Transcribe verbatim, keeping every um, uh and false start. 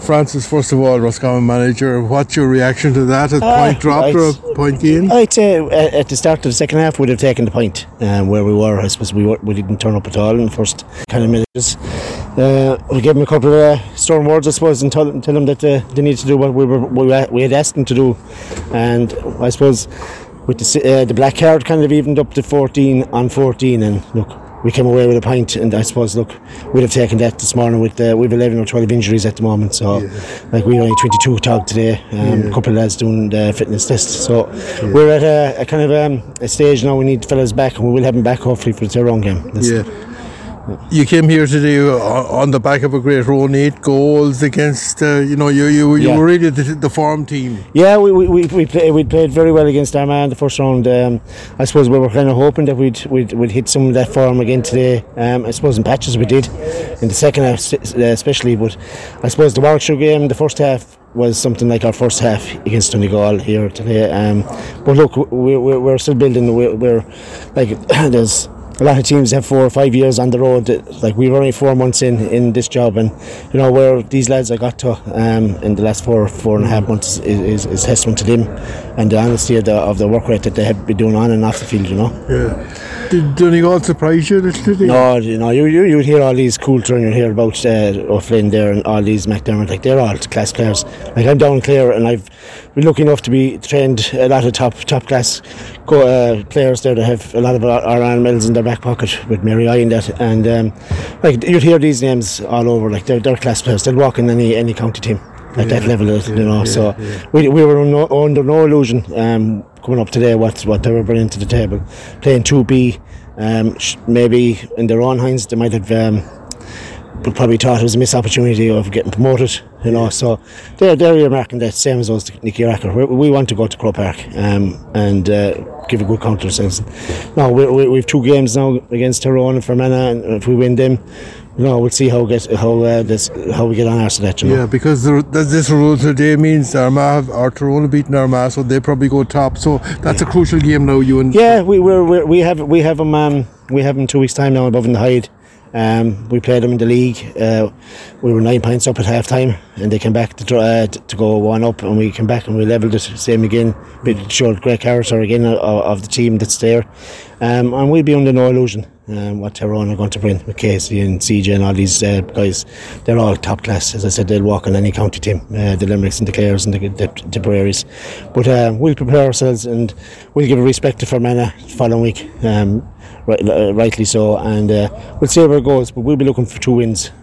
Francis, first of all, Roscommon manager, what's your reaction to that? A Uh, point dropped or a point gain? I'd say uh, at the start of the second half we'd have taken the point um, where we were. I suppose we were, we didn't turn up at all in the first kind of minutes. Uh, we gave them a couple of uh, stern words, I suppose, and tell, tell them that uh, they need to do what we were we, we had asked them to do. And I suppose with the, uh, the black card kind of evened up to fourteen on fourteen, and look, we came away with a point, and I suppose look, we'd have taken that this morning with uh, we've eleven or twelve injuries at the moment, so yeah. like we only twenty-two talk today, um, yeah. a couple of lads doing the fitness test, so yeah. we're at a, a kind of um, a stage now. We need fellas back, and we will have them back hopefully for the Tyrone game. That's yeah. You came here today on the back of a great run, eight goals against, uh, you know, you you, you yeah. were really the, the form team. Yeah, we we we, we, play, we played very well against Armagh in the first round. Um, I suppose we were kind of hoping that we'd, we'd we'd hit some of that form again today. Um, I suppose in patches we did, in the second half especially. But I suppose the Warwickshire game, the first half, was something like our first half against Donegal here today. Um, but look, we, we, we're still building. We're, we're like there's. A lot of teams have four or five years on the road. Like we were only four months in, in this job, and you know where these lads I got to um, in the last four four and a half months is, is, is testament to them and the honesty of the of the work rate that they have been doing on and off the field. You know. Yeah. Did Donegal surprise you? Did no, you know, you you you'd hear all these Coulter and you hear about uh, O'Flynn there and all these McDermott. Like they're all class players. Like I'm down Clare and I've been lucky enough to be trained a lot of top top class go, uh, players there that have a lot of our, our Iron medals in their back pocket with Mary I in that, and um, like you'd hear these names all over. Like they're, they're class players. They'll walk in any any county team at yeah, that level, yeah, you know. Yeah, so yeah. we we were no, under no illusion um, coming up today what what they were bringing to the table, playing two B. Um, maybe in their own hands they might have um, but probably thought it was a missed opportunity of getting promoted, you know. So they're they're earmarking that same as us, Nicky Racker. We, we want to go to Croke Park um, and uh, give a good count to ourselves. No, we, we we've two games now against Tyrone and Fermanagh, and if we win them, you know, we'll see how get how uh, this how we get on after that. You know? Yeah, because the, this rule today means Armagh or Tyrone have beaten Armagh, so they probably go top. So that's yeah. a crucial game now. You and yeah, we we're, we're, we have we have them um, we have them two weeks time now above in the Hyde. Um, we played them in the league. Uh, we were nine points up at half time, and they came back to uh, to go one up, and we came back and we levelled it. Same again. It showed great character again of, of the team that's there, um, and we'll be under no illusion um, what Tyrone are going to bring with Casey and C J and all these uh, guys. They're all top class. As I said, they'll walk on any county team, uh, the Limericks and the Clares and the, the Tipperaries. But uh, we'll prepare ourselves and we'll give a respect to Fermanagh the following week. Um, Right, uh, rightly so, and uh, we'll see where it goes, but we'll be looking for two wins.